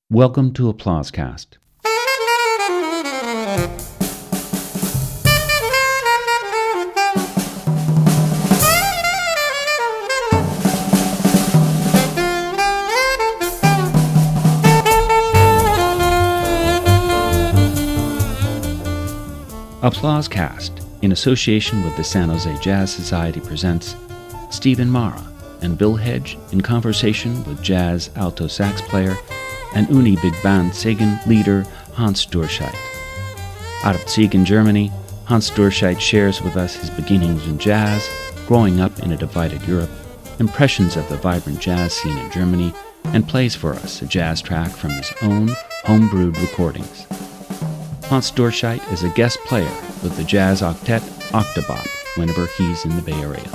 Welcome to Applausecast. Applausecast, in association with the San Jose Jazz Society, presents Stephen Mara and Bill Hedge in conversation with jazz alto sax player and Uni Big Band Segen leader Hans Durscheid. Out of Siegen, Germany, Hans Durscheid shares with us his beginnings in jazz, growing up in a divided Europe, impressions of the vibrant jazz scene in Germany, and plays for us a jazz track from his own homebrewed recordings. Hans Durscheid is a guest player with the jazz octet Octobop whenever he's in the Bay Area.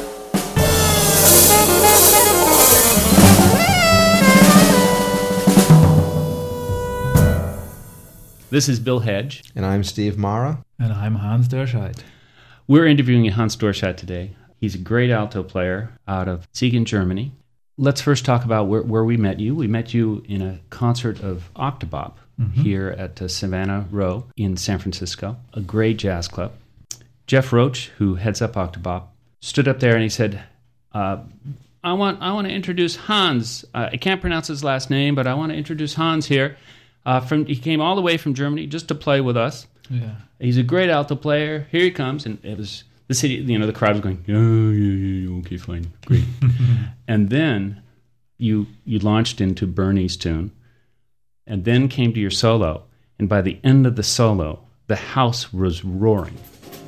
This is Bill Hedge. And I'm Steve Mara. And I'm Hans Durscheid. We're interviewing Hans Durscheid today. He's a great alto player out of Siegen, Germany. Let's first talk about where we met you. We met you in a concert of Octobop here at Savannah Row in San Francisco, a great jazz club. Jeff Roach, who heads up Octobop, stood up there and he said, I want to introduce Hans. I can't pronounce his last name, but I want to introduce Hans here. He came all the way from Germany just to play with us. Yeah, he's a great alto player. Here he comes, and it was the city. The crowd was going, yeah, okay, fine, great. And then you launched into Bernie's tune, and then came to your solo. And by the end of the solo, the house was roaring.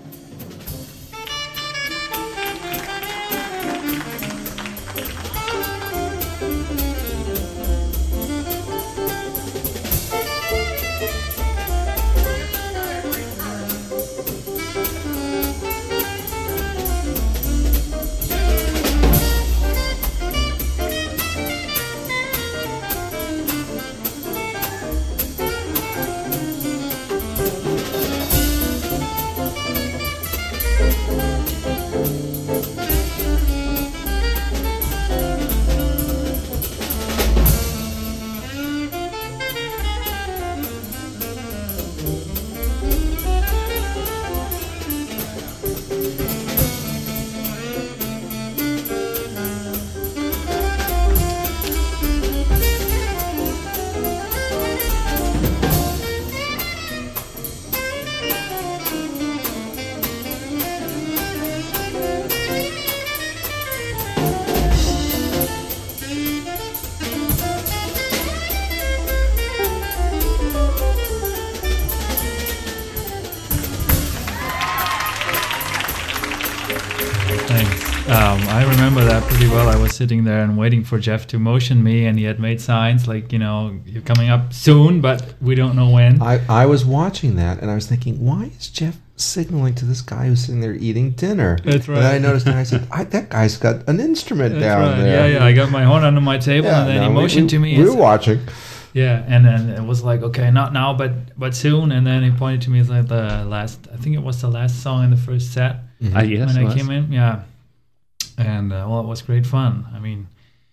I remember that pretty well. I was sitting there and waiting for Jeff to motion me, and he had made signs like, you're coming up soon, but we don't know when. I was watching that, and I was thinking, why is Jeff signaling to this guy who's sitting there eating dinner? That's right. And then I noticed, and I said, that guy's got an instrument That's down right. there. Yeah, I got my horn under my table, and then he motioned to me. We were watching. Yeah, and then it was like, okay, not now, but soon. And then he pointed to me as like I think it was the last song in the first set Yes, when I came in. Yeah. And, it was great fun. I mean,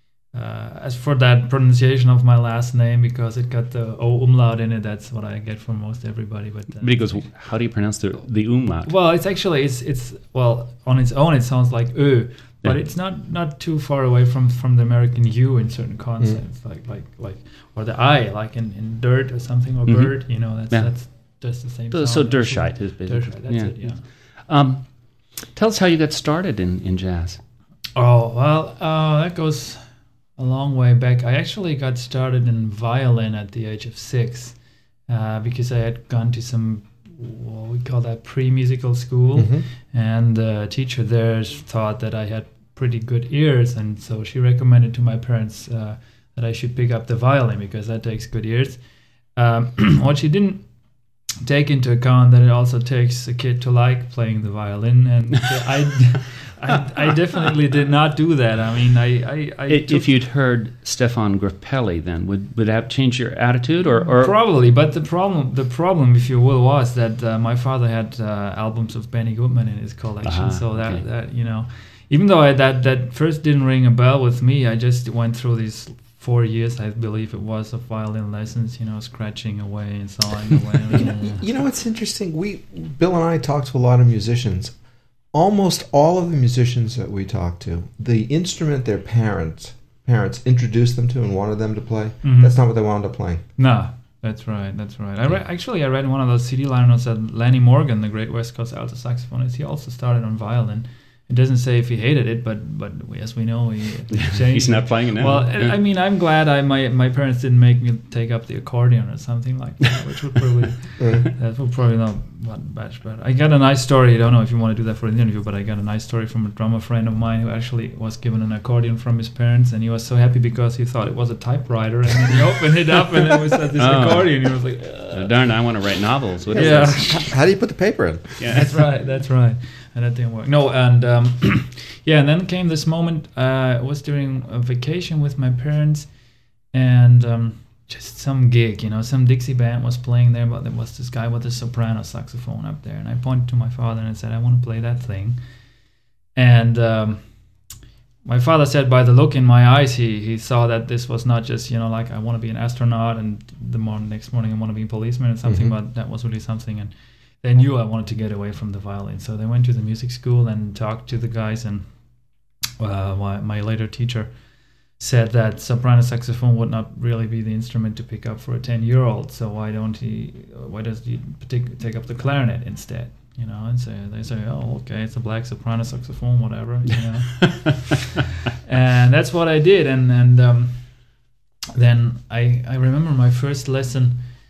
as for that pronunciation of my last name, because it got the O umlaut in it, that's what I get from most everybody. But he goes, how do you pronounce the umlaut? Well, it's actually, it's on its own, it sounds like Ö, but it's not too far away from the American U in certain concepts, like or the I, like in dirt or something, or bird, that's just the same sound. So Durscheid is basically. Durscheid, that's it, yeah. Tell us how you got started in jazz. Oh, well, that goes a long way back. I actually got started in violin at the age of 6 because I had gone to some, what we call that, pre-musical school, and the teacher there thought that I had pretty good ears, and so she recommended to my parents that I should pick up the violin because that takes good ears. What she didn't take into account that it also takes a kid to like playing the violin, and I definitely did not do that. I mean, if you'd heard Stefan Grappelli, then would that change your attitude, or probably? But the problem, if you will, was that my father had albums of Benny Goodman in his collection, so that even though that first didn't ring a bell with me, I just went through these 4 years, I believe it was, of violin lessons, scratching away and sawing away. You know what's interesting? Bill and I talk to a lot of musicians. Almost all of the musicians that we talk to, the instrument their parents introduced them to and wanted them to play, that's not what they wound up playing. No, that's right. I read in one of those CD liner notes that Lenny Morgan, the great West Coast alto saxophonist, he also started on violin. It doesn't say if he hated it, but as we know, he changed. He's not playing it now. Well, I mean, I'm glad my parents didn't make me take up the accordion or something like that, which would probably not much. But I got a nice story. I don't know if you want to do that for an interview, but I got a nice story from a drummer friend of mine who actually was given an accordion from his parents, and he was so happy because he thought it was a typewriter, and then he opened it up, and it was this accordion. He was like, darn, I want to write novels. What is this? How do you put the paper in? Yeah, that's right. And that didn't work. No, and and then came this moment. It was during a vacation with my parents, and just some gig, some Dixie band was playing there, but there was this guy with a soprano saxophone up there, and I pointed to my father and I said, I want to play that thing. And my father said, by the look in my eyes, he saw that this was not just, like I want to be an astronaut, and next morning I want to be a policeman or something, but that was really something. And they knew I wanted to get away from the violin, so they went to the music school and talked to the guys, and my later teacher said that soprano saxophone would not really be the instrument to pick up for a 10-year-old, so why does he take up the clarinet instead? And so they say, oh, okay, it's a black soprano saxophone, whatever, and that's what I did, and then I remember my first lesson.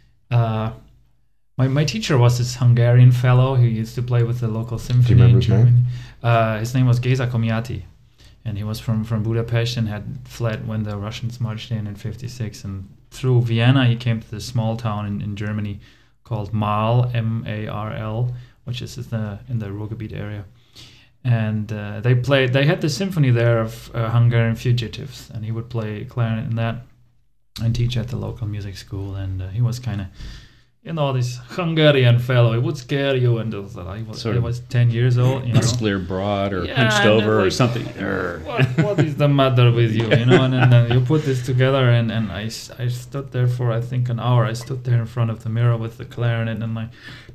My teacher was this Hungarian fellow who used to play with the local symphony in Germany. His name was Géza Komjáti, and he was from Budapest and had fled when the Russians marched in 1956. And through Vienna, he came to this small town in Germany called Marl, M-A-R-L, which is in the Ruhrgebiet area. And they had the symphony there of Hungarian fugitives, and he would play clarinet in that and teach at the local music school. And he was kind of, this Hungarian fellow, it would scare you, and he was 10 years old. Muscular, broad, or hunched over, or something. What is the matter with you? And then you put this together, and I stood there for, I think, an hour. I stood there in front of the mirror with the clarinet, and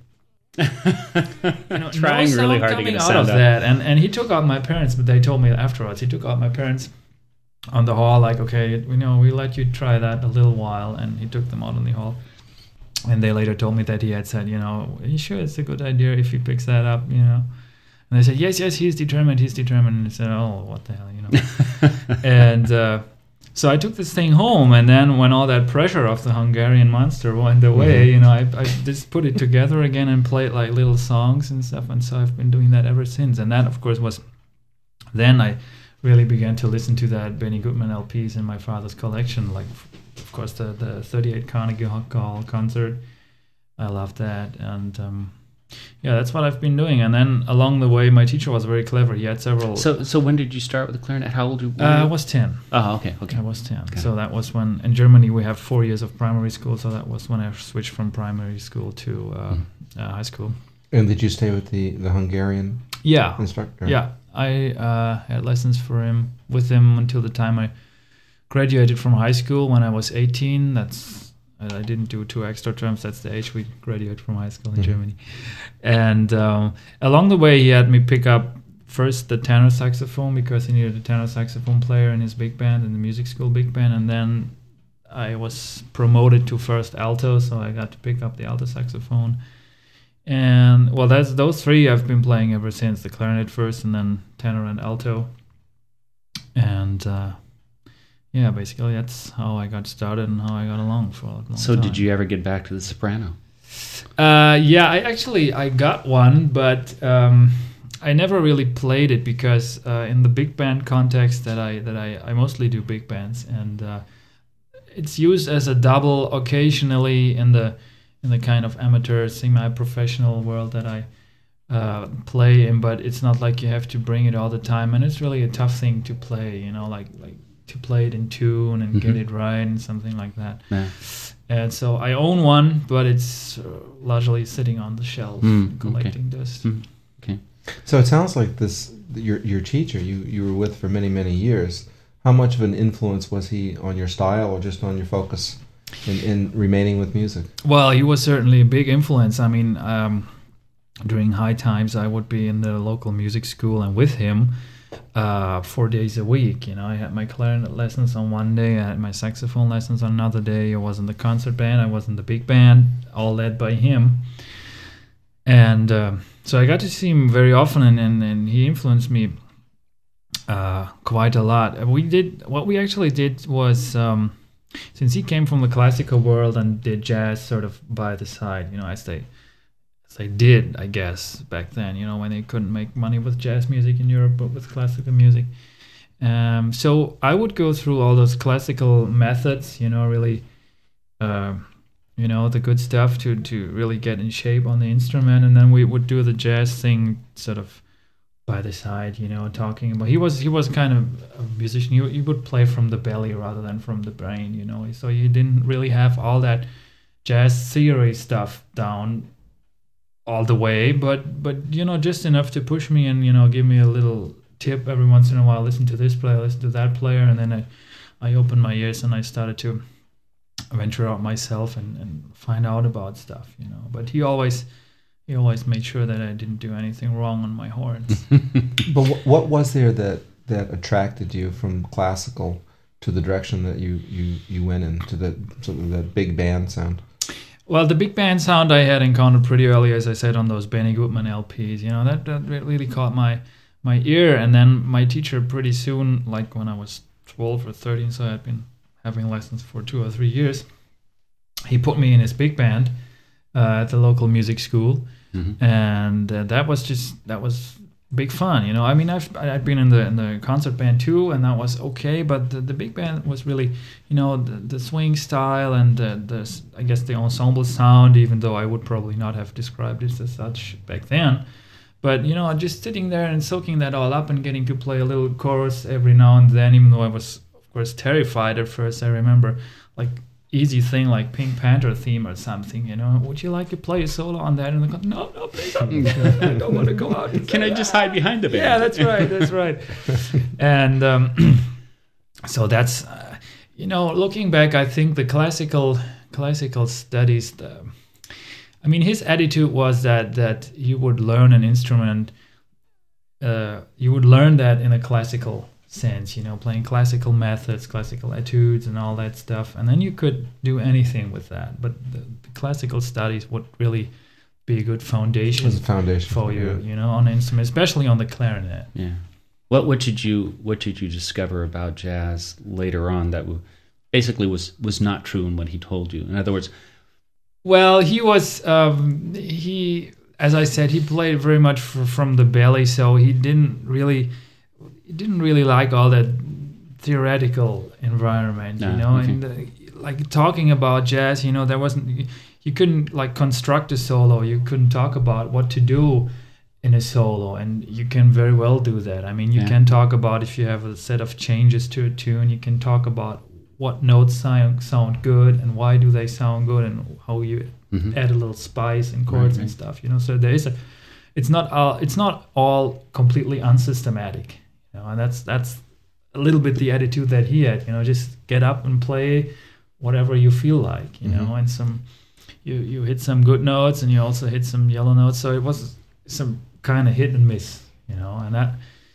trying really hard to get a sound out of that. And he took out my parents, but they told me afterwards, he took out my parents on the hall, like, okay, we let you try that a little while, and he took them out on the hall. And they later told me that he had said, are you sure it's a good idea if he picks that up, And they said, yes, he's determined. And I said, oh, what the hell, And so I took this thing home, and then when all that pressure of the Hungarian monster went away, I just put it together again and played like little songs and stuff. And so I've been doing that ever since. And that, of course, then I really began to listen to that Benny Goodman LPs in my father's collection, like, of course, the 38 Carnegie Hall concert. I love that. And that's what I've been doing. And then along the way, my teacher was very clever. He had several... So when did you start with the clarinet? How old were you? I was 10. Oh, okay. I was 10. Okay. So that was when... In Germany, we have 4 years of primary school. So that was when I switched from primary school to high school. And did you stay with the Hungarian instructor? Yeah. I had lessons with him until the time I graduated from high school when I was 18. I didn't do 2 extra terms. That's the age we graduate from high school in Germany. And along the way, he had me pick up first the tenor saxophone because he needed a tenor saxophone player in his big band, in the music school big band. And then I was promoted to first alto, so I got to pick up the alto saxophone. And that's those 3 I've been playing ever since: the clarinet first, and then tenor and alto. And basically that's how I got started and how I got along for a long time. So did you ever get back to the soprano? I got one, but I never really played it because in the big band context that I mostly do big bands, and it's used as a double occasionally in the kind of amateur semi-professional world that I play in, but it's not like you have to bring it all the time, and it's really a tough thing to play, like to play it in tune and get it right and something like that. Yeah. And so I own one, but it's largely sitting on the shelf collecting dust. Okay. So it sounds like your teacher you were with for many, many years how much of an influence was he on your style, or just on your focus in remaining with music? Well, he was certainly a big influence. I mean, during high times, I would be in the local music school and with him 4 days a week. You know, I had my clarinet lessons on one day, I had my saxophone lessons on another day. I was in the concert band, I was in the big band, all led by him. And so I got to see him very often, and he influenced me quite a lot. What we actually did was, since he came from the classical world and did jazz sort of by the side, you know, as they did, I guess, back then, you know, when they couldn't make money with jazz music in Europe, but with classical music. So I would go through all those classical methods, you know, really, you know, the good stuff to really get in shape on the instrument. And then we would do the jazz thing sort of by the side, you know, talking about, he was kind of a musician. He would play from the belly rather than from the brain, you know, so he didn't really have all that jazz theory stuff down all the way, but you know, just enough to push me and, you know, give me a little tip every once in a while. Listen to this player, listen to that player, and then I opened my ears and I started to venture out myself and find out about stuff, you know. But he always made sure that I didn't do anything wrong on my horns. But what was there that attracted you from classical to the direction that you went in, to the sort of that big band sound? Well, the big band sound I had encountered pretty early, as I said, on those Benny Goodman LPs. You know, that really caught my ear. And then my teacher pretty soon, like when I was 12 or 13, so I had been having lessons for 2 or 3 years, he put me in his big band at the local music school. Mm-hmm. And that was big fun, you know. I mean, I'd been in the concert band too, and that was okay. But the big band was really, you know, the swing style and the I guess the ensemble sound. Even though I would probably not have described it as such back then, but you know, just sitting there and soaking that all up and getting to play a little chorus every now and then. Even though I was, of course, terrified at first. I remember, like, easy thing like Pink Panther theme or something, you know. Would you like to play a solo on that? And no, please, I don't want to go out. Can I just hide behind the band? Yeah, that's right. And so that's, you know, looking back, I think the classical studies, I mean, his attitude was that you would learn an instrument, you would learn that in a classical sense, you know, playing classical methods, classical etudes and all that stuff, and then you could do anything with that. But the classical studies would really be a good foundation for you, you know, on an instrument, especially on the clarinet. Yeah. What did you discover about jazz later on that basically was not true in what he told you? In other words, well, he was as I said, he played very much from the belly, so he didn't really like all that theoretical environment, you know. Okay. And like talking about jazz, you know, you couldn't like construct a solo. You couldn't talk about what to do in a solo, and you can very well do that. I mean, you can talk about if you have a set of changes to a tune. You can talk about what notes sound good and why do they sound good, and how you add a little spice in chords and stuff. You know, so there is it's not all completely unsystematic. You know, and that's a little bit the attitude that he had. You know, just get up and play whatever you feel like. You know, and you hit some good notes, and you also hit some yellow notes. So it was some kind of hit and miss. You know, and that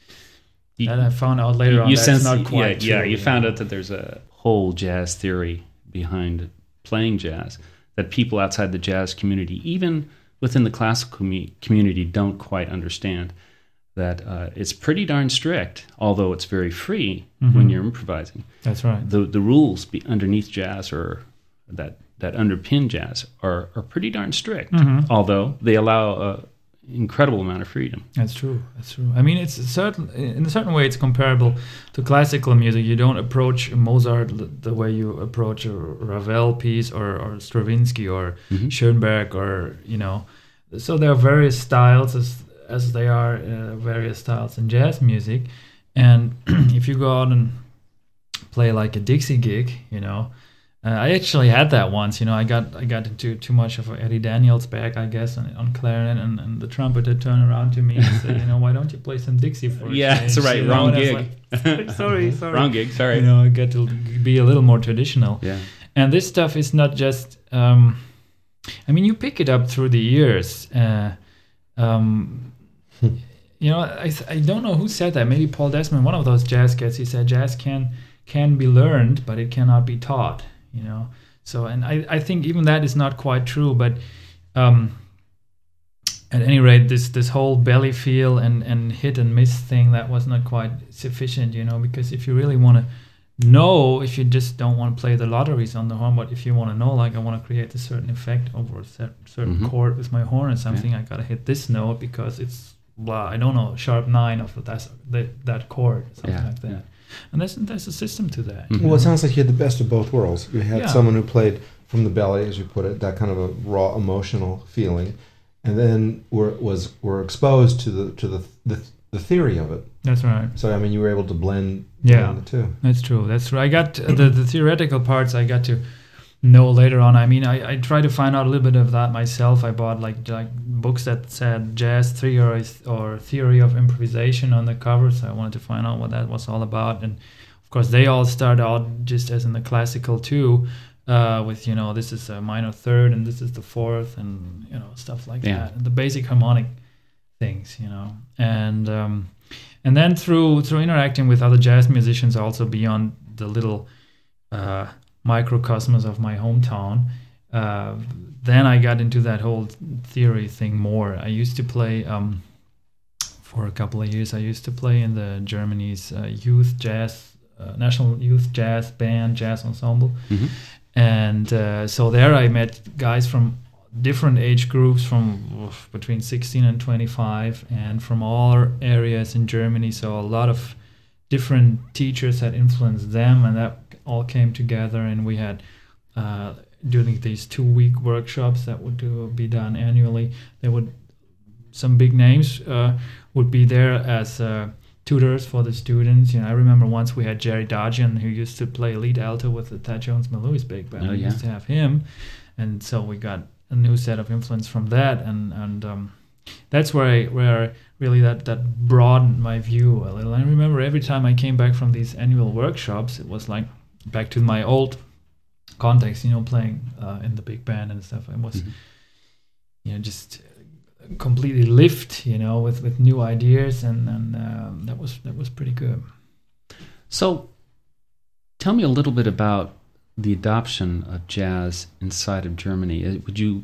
I found out later on. That's not quite true. Yeah, you found out that there's a whole jazz theory behind playing jazz that people outside the jazz community, even within the classical community, don't quite understand. That it's pretty darn strict, although it's very free when you're improvising. That's right. The rules underneath jazz, or that underpin jazz, are pretty darn strict, although they allow an incredible amount of freedom. That's true. I mean, in a certain way, it's comparable to classical music. You don't approach Mozart the way you approach a Ravel piece or Stravinsky or Schoenberg, or, you know. So there are various styles as they are various styles in jazz music. And if you go out and play like a Dixie gig, you know, I actually had that once. I got into too much of Eddie Daniels' bag, I guess, on clarinet, and the trumpeter turned around to me and said, "Why don't you play some Dixie for a Yeah, change?" that's right. Wrong gig. Like, sorry. Wrong gig. Sorry. I get to be a little more traditional. Yeah. And this stuff is not just. You pick it up through the years. I don't know who said that. Maybe Paul Desmond, one of those jazz guys. He said jazz can be learned, but it cannot be taught. So, and I think even that is not quite true. But at any rate, this whole belly feel and hit and miss thing, that was not quite sufficient. Because if you really want to know, if you just don't want to play the lotteries on the horn, but if you want to know, like I want to create a certain effect over a certain chord with my horn or something, I gotta hit this note because it's blah. I don't know, sharp 9 of that chord, something like that. Yeah. And there's a system to that. Well, it sounds like you had the best of both worlds. You had someone who played from the belly, as you put it, that kind of a raw emotional feeling, and then were exposed to the theory of it. That's right. So you were able to blend the two. That's true. That's true. I got the theoretical parts. I got to know later on. I tried to find out a little bit of that myself. I bought like books that said jazz theory or theory of improvisation on the cover, so I wanted to find out what that was all about. And of course, they all start out just as in the classical too, with this is a minor third and this is the fourth, and stuff like that. And the basic harmonic things, and then through interacting with other jazz musicians, also beyond the little microcosmos of my hometown, then I got into that whole theory thing more. I used to play for a couple of years. I used to play in the Germany's youth jazz, national youth jazz band, jazz ensemble, and so there I met guys from different age groups, from between 16 and 25, and from all areas in Germany. So a lot of different teachers had influenced them, and that all came together, and we had during these 2-week workshops that would be done annually. Some big names would be there as tutors for the students. I remember once we had Jerry Dodgen, who used to play lead alto with the Thad Jones Louis Big Band. We used to have him, and so we got a new set of influence from that, and that's where really that broadened my view a little. I remember every time I came back from these annual workshops, it was like back to my old context, playing in the big band and stuff. It was, just completely lift, with new ideas, and that was pretty good. So, tell me a little bit about the adoption of jazz inside of Germany.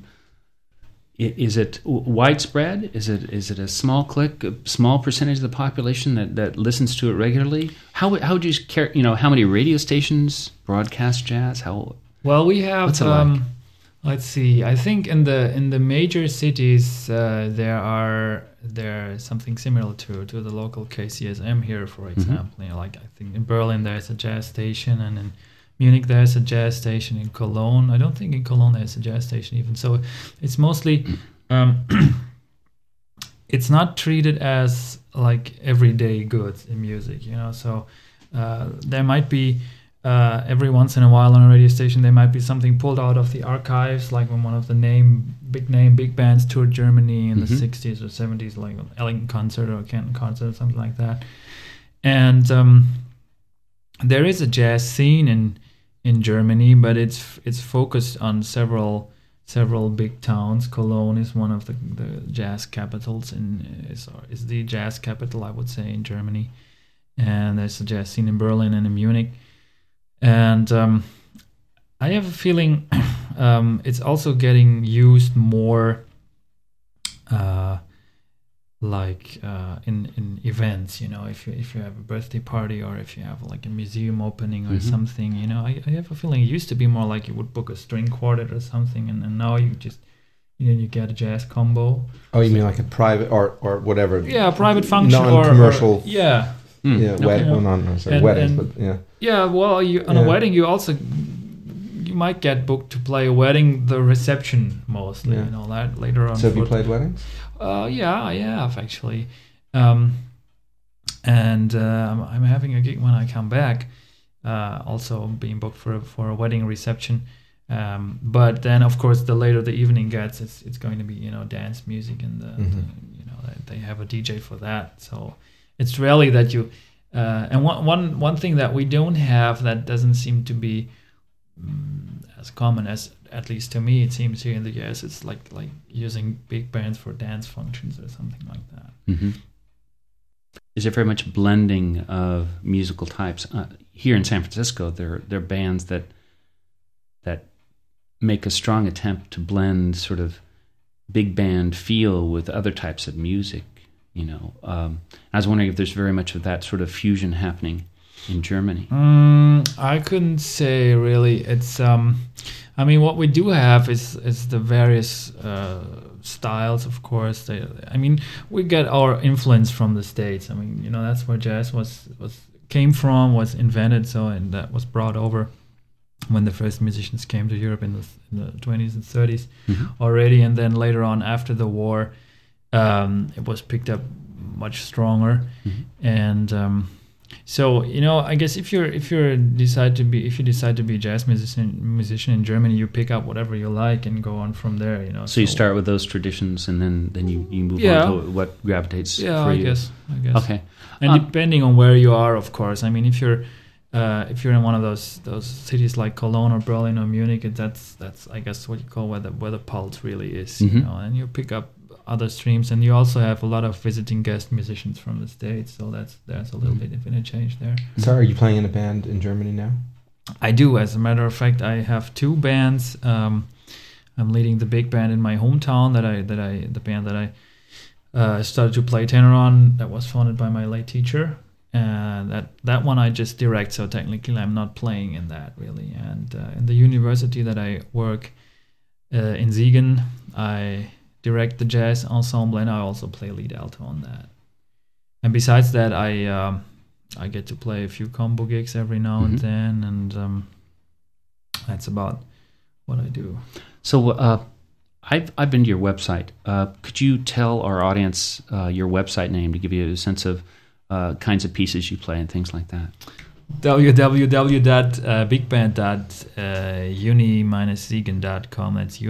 Is it widespread? Is it a small clique, a small percentage of the population that listens to it regularly? How would you care? How many radio stations broadcast jazz? Well, we have. What's it like? Let's see. I think in the major cities there's something similar to the local KCSM here, for example. Like I think in Berlin there's a jazz station, and in Munich there's a jazz station. In Cologne, I don't think in Cologne there's a jazz station even. So it's mostly it's not treated as like everyday goods in music, So there might be every once in a while on a radio station there might be something pulled out of the archives, like when one of the big bands toured Germany in the 60s or 70s, like an Ellington concert or a Canton concert or something like that. And there is a jazz scene in Germany, but it's focused on several big towns. Cologne is one of the jazz capitals, is the jazz capital, I would say, in Germany. And there's a jazz scene in Berlin and in Munich. And I have a feeling it's also getting used more in events, if you have a birthday party or if you have like a museum opening or something, I have a feeling it used to be more like you would book a string quartet or something, and now you just you get a jazz combo. Oh, you mean like a private or whatever? Yeah, a private function non-commercial. Yeah. Weddings, but yeah. Yeah, well, on a wedding you might get booked to play a wedding, the reception mostly, that later on. So have you played weddings? Yeah, I have actually, and I'm having a gig when I come back, also being booked for a wedding reception. But then, of course, the later the evening gets, it's going to be, dance music, and they have a DJ for that. So it's rarely that you. And one thing that we don't have, that doesn't seem to be as common as, at least to me, it seems here in the US, it's like using big bands for dance functions or something like that. Mm-hmm. Is there very much blending of musical types? Here in San Francisco, there are bands that make a strong attempt to blend sort of big band feel with other types of music. I was wondering if there's very much of that sort of fusion happening in Germany. I couldn't say really. It's what we do have is the various styles, of course. We get our influence from the States. That's where jazz came from, was invented, and that was brought over when the first musicians came to Europe in the 20s and 30s already, and then later on after the war, it was picked up much stronger, and I guess if you decide to be a jazz musician in Germany, you pick up whatever you like and go on from there. So you start with those traditions, and then you move on to what gravitates for you. I guess. Okay. And depending on where you are, of course. If you're in one of those cities like Cologne or Berlin or Munich, that's I guess what you call where the pulse really is. And you pick up other streams, and you also have a lot of visiting guest musicians from the States, so there's a little bit of interchange there. So are you playing in a band in Germany now? I do. As a matter of fact, I have two bands. I'm leading the big band in my hometown the band that I started to play tenor on, that was founded by my late teacher. That one I just direct, so technically I'm not playing in that really. And in the university that I work in Siegen, I direct the jazz ensemble, and I also play lead alto on that. And besides that, I get to play a few combo gigs every now and then, and that's about what I do. So I've been to your website. Could you tell our audience your website name to give you a sense of kinds of pieces you play and things like that? www.bigband.uni-siegen.com. That's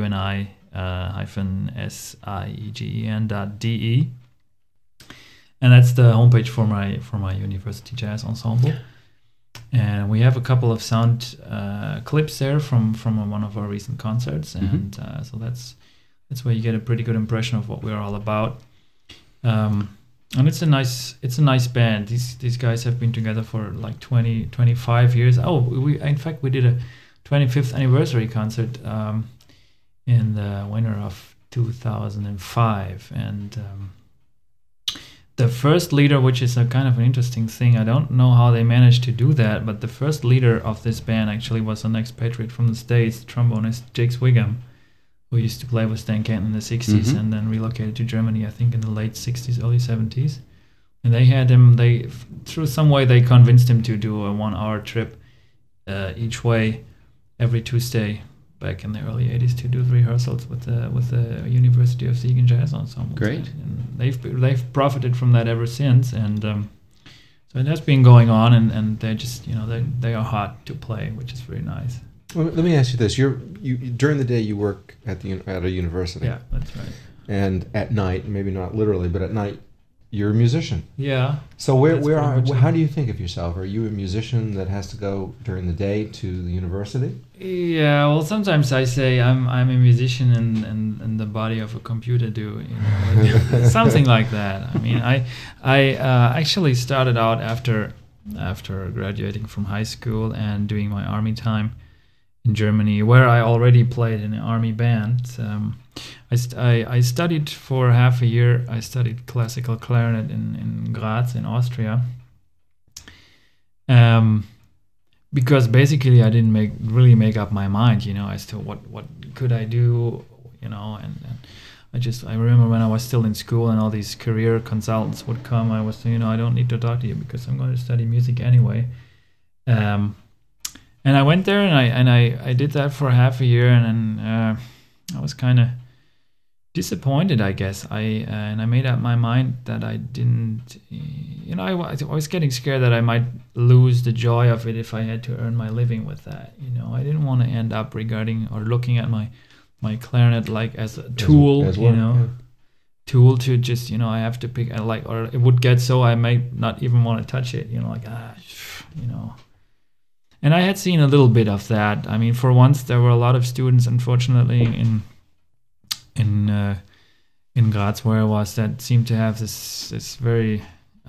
uni-siegen.de, and that's the homepage for my university jazz ensemble. And we have a couple of sound clips there from one of our recent concerts, and so that's where you get a pretty good impression of what we're all about. And it's a nice band. These guys have been together for like 25 years. We did a 25th anniversary concert in the winter of 2005, and the first leader, which is a kind of an interesting thing, I don't know how they managed to do that, but the first leader of this band actually was an expatriate from the States, trombonist Jake Wiggum, who used to play with Stan Kenton in the 60s and then relocated to Germany, I think in the late 60s, early 70s. And they had him, through some way they convinced him to do a 1-hour trip each way every Tuesday back in the early 80s to do rehearsals with the University of Siegen Jazz Ensemble. Great. And they've profited from that ever since, and so it has been going on, and they're just, they are hard to play, which is very nice. Well, let me ask you this: you during the day you work at a university. Yeah, that's right. And at night, maybe not literally, but at night, you're a musician. Yeah. So how do you think of yourself? Are you a musician that has to go during the day to the university? Yeah. Well, sometimes I say I'm a musician in the body of a computer do, something like that. I actually started out after graduating from high school and doing my army time in Germany, where I already played in an army band. I studied for half a year. I studied classical clarinet in Graz in Austria, because basically I didn't really make up my mind, as to what could I do, and I remember when I was still in school and all these career consultants would come, I was saying, I don't need to talk to you because I'm going to study music anyway. And I went there and I did that for half a year, and then I was kind of disappointed, I guess. I made up my mind that I didn't, I was getting scared that I might lose the joy of it if I had to earn my living with that. I didn't want to end up regarding or looking at my clarinet like as a tool, as work, yeah. Tool to just, I have to pick, or it would get so I might not even want to touch it, And I had seen a little bit of that. I mean, for once, there were a lot of students, unfortunately, in Graz, where I was, that seemed to have this very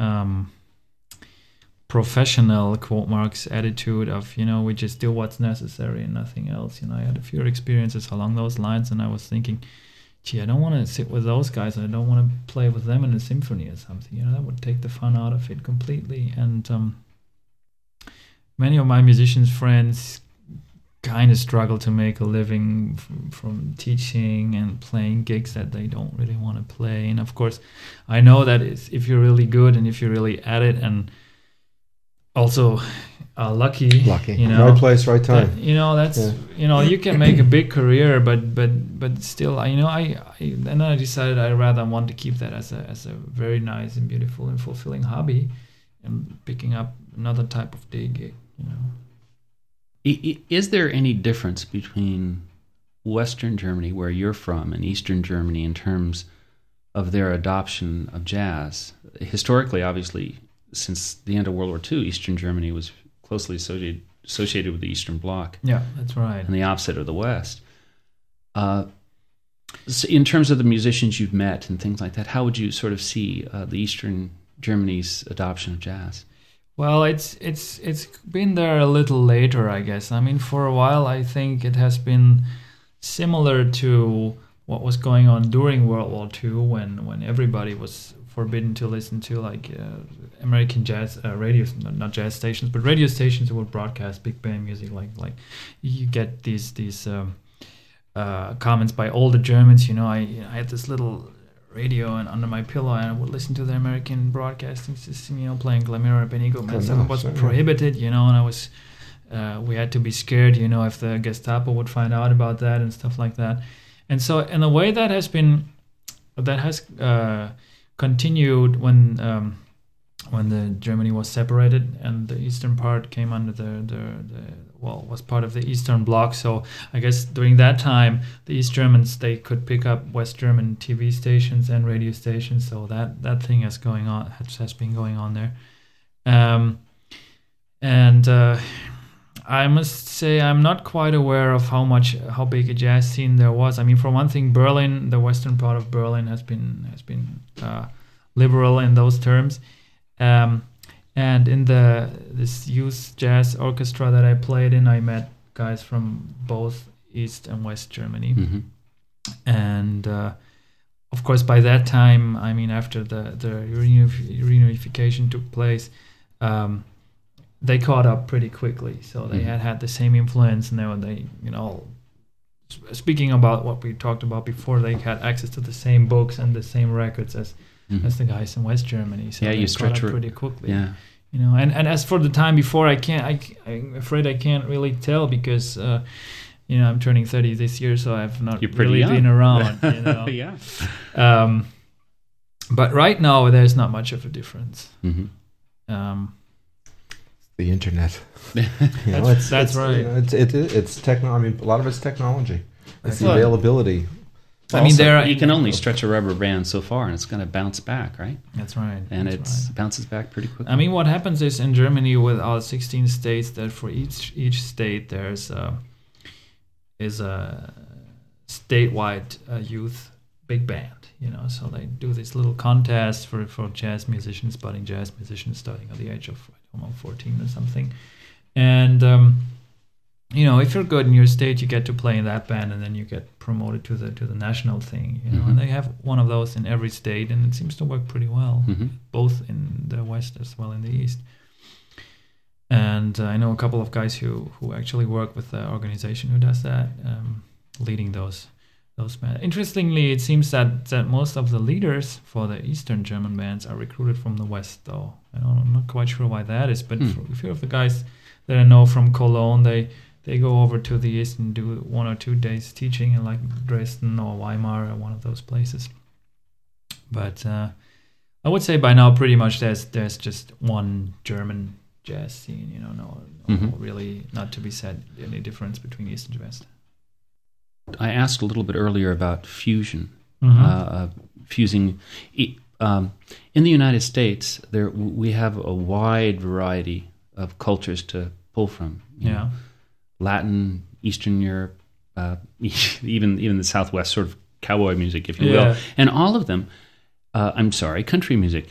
professional, quote marks, attitude of, we just do what's necessary and nothing else. I had a few experiences along those lines, and I was thinking, gee, I don't want to sit with those guys. I don't want to play with them in a symphony or something. That would take the fun out of it completely. And many of my musicians friends kind of struggle to make a living from teaching and playing gigs that they don't really want to play. And of course, I know that if you're really good and if you're really at it, and also lucky, right place, right time. That's you can make a big career, but still, then I decided I rather want to keep that as a very nice and beautiful and fulfilling hobby, and picking up another type of day gig. Is there any difference between Western Germany, where you're from, and Eastern Germany in terms of their adoption of jazz? Historically, obviously, since the end of World War II, Eastern Germany was closely associated with the Eastern Bloc. Yeah, that's right. And the opposite of the West. So in terms of the musicians you've met and things like that, how would you sort of see the Eastern Germany's adoption of jazz? Well, it's been there a little later, I guess. I mean, for a while, I think it has been similar to what was going on during World War II, when everybody was forbidden to listen to American jazz radios, not jazz stations, but radio stations that would broadcast big band music. Like you get these comments by older Germans. I had this little radio and under my pillow, and I would listen to the American broadcasting system, playing Glamira, Benny Goodman. So it was prohibited, and I was, we had to be scared, if the Gestapo would find out about that and stuff like that. And so in a way that has continued when the Germany was separated and the eastern part came under was part of the Eastern Bloc. So I guess during that time, the East Germans, they could pick up West German TV stations and radio stations. So that thing has been going on there. And I must say I'm not quite aware of how big a jazz scene there was. I mean, for one thing, Berlin, the western part of Berlin has been liberal in those terms. And in this youth jazz orchestra that I played in, I met guys from both East and West Germany. Mm-hmm. And of course, by that time, I mean, after the reunification took place, they caught up pretty quickly. So they had the same influence, and they speaking about what we talked about before, they had access to the same books and the same records as the guys in West Germany. So yeah, they you caught stretch up pretty quickly. Yeah. And as for the time before, I'm afraid I can't really tell, because I'm turning 30 this year, so I've not really been around. Yeah. But right now, there's not much of a difference. Mm-hmm. The internet. That's right. It's techno. I mean, a lot of it's technology. It's the availability. I mean, you can only stretch a rubber band so far, and it's going to bounce back, right? That's right. And it bounces back pretty quickly. I mean, what happens is in Germany with all 16 states, that for each state there's a statewide youth big band. So they do this little contest for jazz musicians, budding jazz musicians, starting at the age of 14 or something, and if you're good in your state, you get to play in that band, and then you get promoted to the national thing. And they have one of those in every state, and it seems to work pretty well, both in the West as well in the East. And I know a couple of guys who actually work with the organization who does that, leading those bands. Interestingly, it seems that most of the leaders for the Eastern German bands are recruited from the West, though. I'm not quite sure why that is, but a few of the guys that I know from Cologne, they go over to the east and do 1 or 2 days teaching in like Dresden or Weimar or one of those places. But I would say by now pretty much there's just one German jazz scene. No really not to be said any difference between east and west. I asked a little bit earlier about fusion. Fusing. In the United States, we have a wide variety of cultures to pull from. Latin, Eastern Europe, even the Southwest, sort of cowboy music, if you will, and all of them. Country music.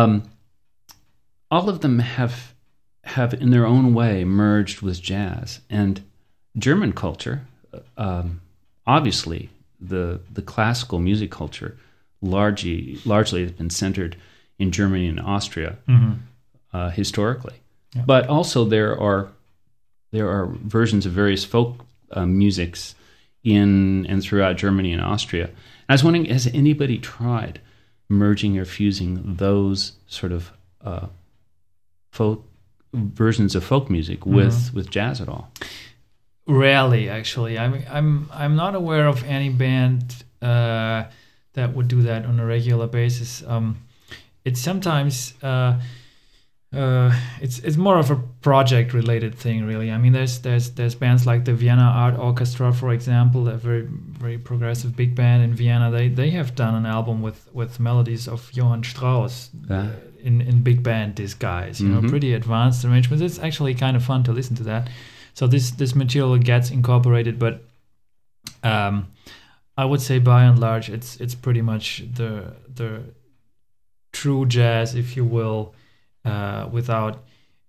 All of them have in their own way merged with jazz. And German culture, obviously, the classical music culture largely has been centered in Germany and Austria historically. Yeah. But also there are versions of various folk musics in and throughout Germany and Austria. I was wondering, has anybody tried merging or fusing those sort of folk versions of folk music with jazz at all? Rarely, actually. I'm not aware of any band that would do that on a regular basis. It's sometimes it's more of a project related thing, really. I mean, there's bands like the Vienna Art Orchestra, for example, a very very progressive big band in Vienna. They have done an album with melodies of Johann Strauss in big band disguise. Pretty advanced arrangements. It's actually kind of fun to listen to that. So this material gets incorporated, but I would say by and large it's pretty much the true jazz, if you will, without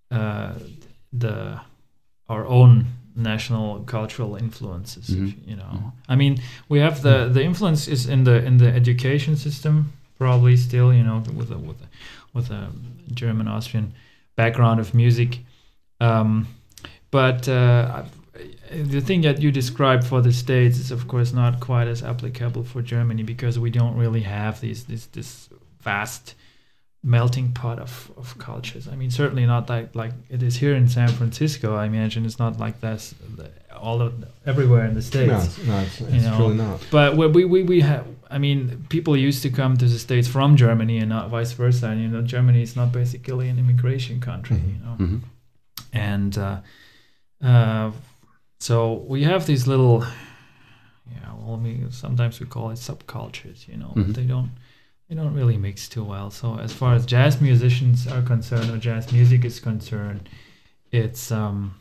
our own national cultural influences. I mean, we have the influence is in the education system, probably still, with a German Austrian background of music. But the thing that you described for the States is, of course, not quite as applicable for Germany, because we don't really have this vast melting pot of cultures. I mean, certainly not like it is here in San Francisco. I imagine it's not like this everywhere in the States. No, it's really not. But we have. I mean, people used to come to the States from Germany and not vice versa. And, Germany is not basically an immigration country. And so we have these little, sometimes we call it subcultures, but they don't really mix too well. So as far as jazz musicians are concerned, or jazz music is concerned, it's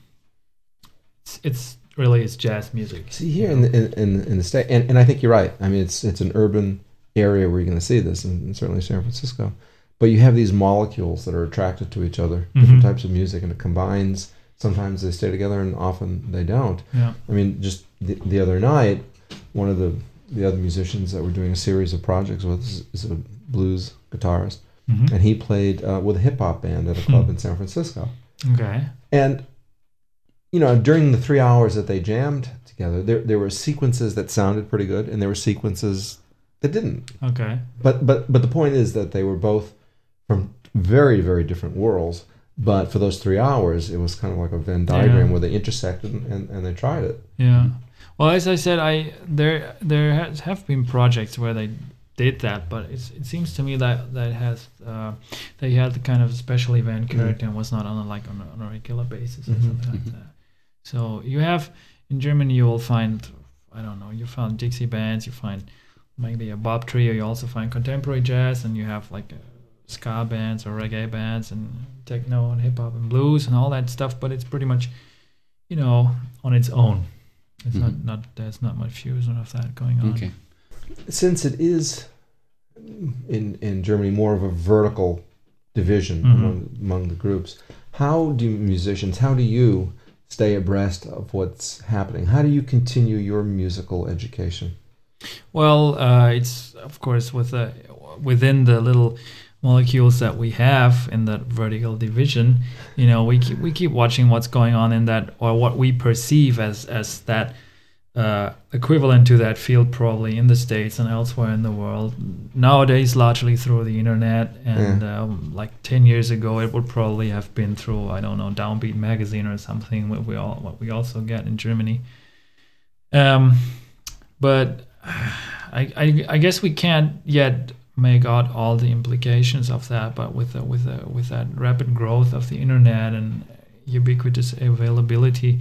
really jazz music. See, here in the state, and I think you're right. I mean, it's an urban area where you're going to see this, and certainly San Francisco. But you have these molecules that are attracted to each other, different types of music, and it combines. Sometimes they stay together, and often they don't. Yeah. I mean, just the other night, one of the other musicians that we're doing a series of projects with is a blues guitarist, and he played with a hip hop band at a club in San Francisco. Okay. And during the 3 hours that they jammed together, there were sequences that sounded pretty good, and there were sequences that didn't. Okay. But the point is that they were both from very, very different worlds. But for those 3 hours, it was kind of like a Venn diagram where they intersected and they tried it. Yeah. Well, as I said, there have been projects where they did that, but it seems to me that has they had the kind of special event character and was not on a regular basis or something like that. So you have in Germany, you will find, I don't know, you found Dixie bands, you find maybe a Bob trio, you also find contemporary jazz, and you have like ska bands or reggae bands and techno and hip hop and blues and all that stuff, but it's pretty much, on its own. It's not there's not much fusion of that going on. Okay. Since it is in Germany more of a vertical division among the groups, how do you stay abreast of what's happening? How do you continue your musical education? Well, it's of course within the little molecules that we have in that vertical division, we keep watching what's going on in that, or what we perceive as that equivalent to that field probably in the States and elsewhere in the world. Nowadays, largely through the internet, and like 10 years ago, it would probably have been through, I don't know, Downbeat magazine or something. What we also get in Germany. But I guess we can't yet make out all the implications of that. But with that rapid growth of the internet and ubiquitous availability,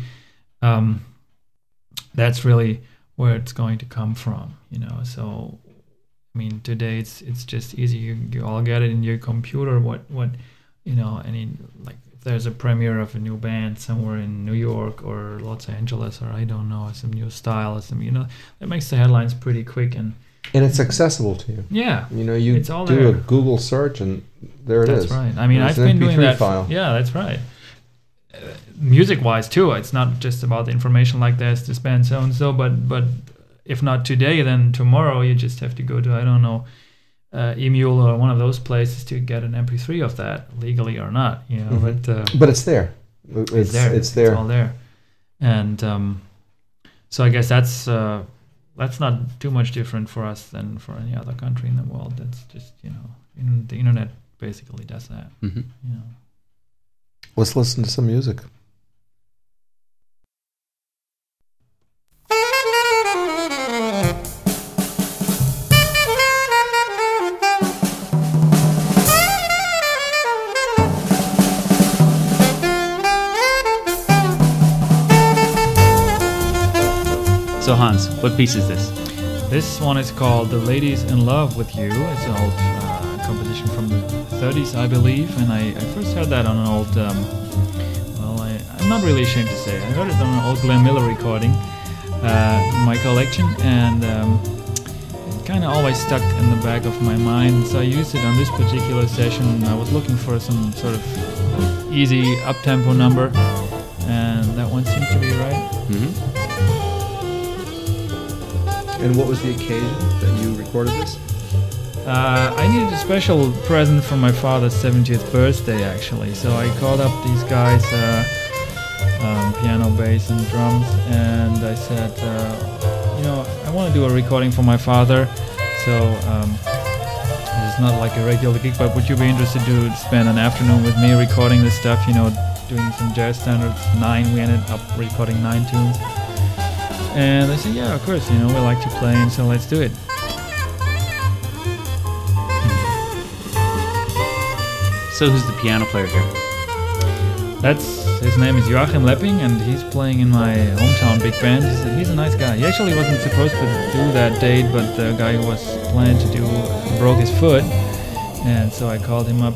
that's really where it's going to come from, So, I mean, today it's just easy. You all get it in your computer. What like if there's a premiere of a new band somewhere in New York or Los Angeles or I don't know, some new style or some, that makes the headlines pretty quick and it's accessible to you. Yeah, you it's all do there. a Google search and there it is. That's right. I mean, I've been doing that. Yeah, that's right. Music-wise too, it's not just about the information like there's this band so and so, but if not today, then tomorrow you just have to go to, I don't know, Emule or one of those places to get an MP3 of that, legally or not, But it's there. It's there. It's all there, and so I guess that's not too much different for us than for any other country in the world. That's just the internet basically does that. Mm-hmm. Let's listen to some music. So Hans, what piece is this? This one is called "The Lady's in Love with You." It's an old composition from the 30s, I believe, and I first heard that on an old, I'm not really ashamed to say, I heard it on an old Glenn Miller recording in my collection, and it kind of always stuck in the back of my mind, so I used it on this particular session. I was looking for some sort of easy up-tempo number, and that one seemed to be right. Mm-hmm. And what was the occasion that you recorded this? I needed a special present for my father's 70th birthday, actually. So I called up these guys, piano, bass, and drums, and I said, I want to do a recording for my father. So it's not like a regular gig, but would you be interested to spend an afternoon with me recording this stuff? Doing some jazz standards. 9. We ended up recording 9 tunes. And I said, yeah, of course. We like to play, and so let's do it. So who's the piano player here? His name is Joachim Lepping, and he's playing in my hometown big band. He's a nice guy. He actually wasn't supposed to do that date, but the guy who was planning to do broke his foot, and so I called him up.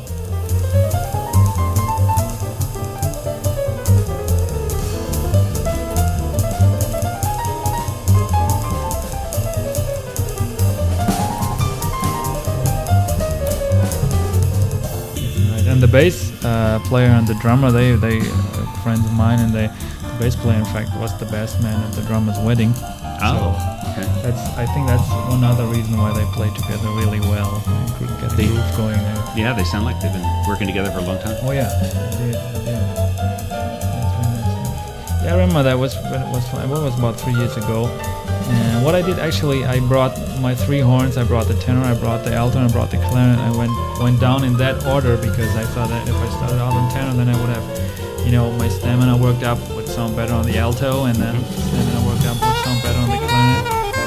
The bass player and the drummer, they friends of mine, and the bass player, in fact, was the bass man at the drummer's wedding. Oh, okay. I think that's one other reason why they play together really well. They couldn't get the groove going there. Yeah, they sound like they've been working together for a long time. Oh yeah, they did. That's really nice. Yeah, I remember that was about 3 years ago. And what I did, actually, I brought my 3 horns. I brought the tenor, I brought the alto, and I brought the clarinet. I went down in that order because I thought that if I started out on tenor, then I would have, my stamina worked up would sound better on the alto, and then stamina worked up would sound better on the clarinet.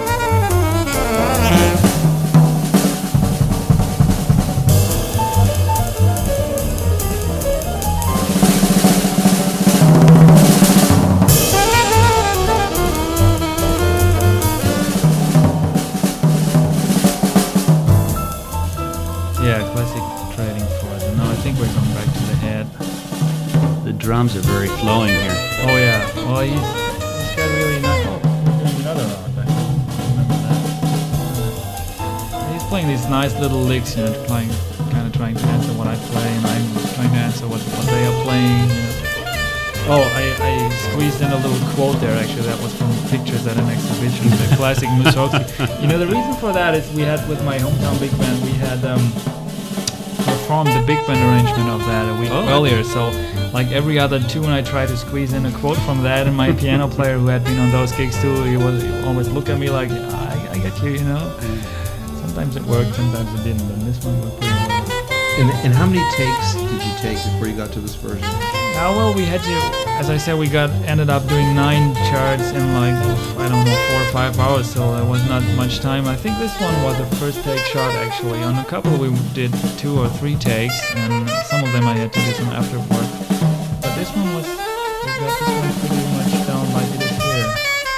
Drums are very flowing here. Oh yeah. Well, he's got really nice. Oh, we're doing another round. I remember that. He's playing these nice little licks, trying to answer what I play, and I'm trying to answer what they are playing. Oh, I squeezed in a little quote there. Actually, that was from pictures at an exhibition. The classic Mussorgsky. The reason for that is we had with my hometown big band, we had performed the big band arrangement of that a week earlier. So like every other tune, I try to squeeze in a quote from that. And my piano player, who had been on those gigs too, he always look at me like, I get you, you know. Sometimes it worked, sometimes it didn't, and this one worked pretty well. And how many takes did you take before you got to this version? Well, we had to, as I said, we ended up doing 9 charts in like, I don't know, 4 or 5 hours, so there was not much time. I think this one was the first take shot actually. On a couple we did 2 or 3 takes, and some of them I had to do some after work. But this one we got this one pretty much down like it is here.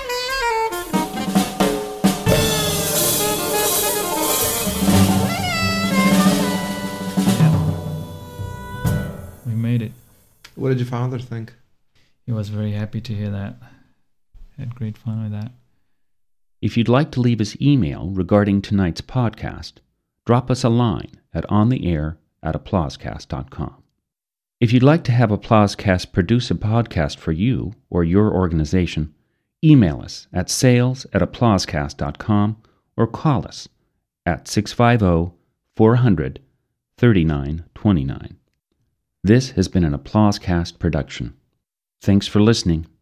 Made it. What did your father think? He was very happy to hear that. Had great fun with that. If you'd like to leave us email regarding tonight's podcast, drop us a line at ontheair@applausecast.com. If you'd like to have Applausecast produce a podcast for you or your organization, email us at sales@applausecast.com or call us at 650-400-3929. This has been an Applausecast production. Thanks for listening.